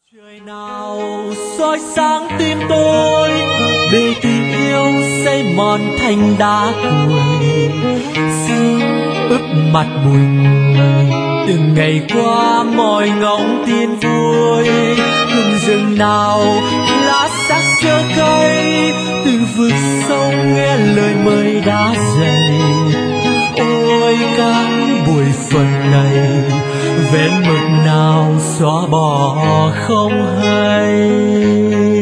Trời nào soi sáng tim tôi, để tình yêu xây mòn thành đá cuội, sương ướt mặt bụi người. Từng ngày qua mỏi ngóng tin vui, hương rừng nào lá sắc xưa cây, từ vực sông nghe lời mời đá dày. Ôi cánh bụi phần này, vết mực nào xóa bỏ không hay.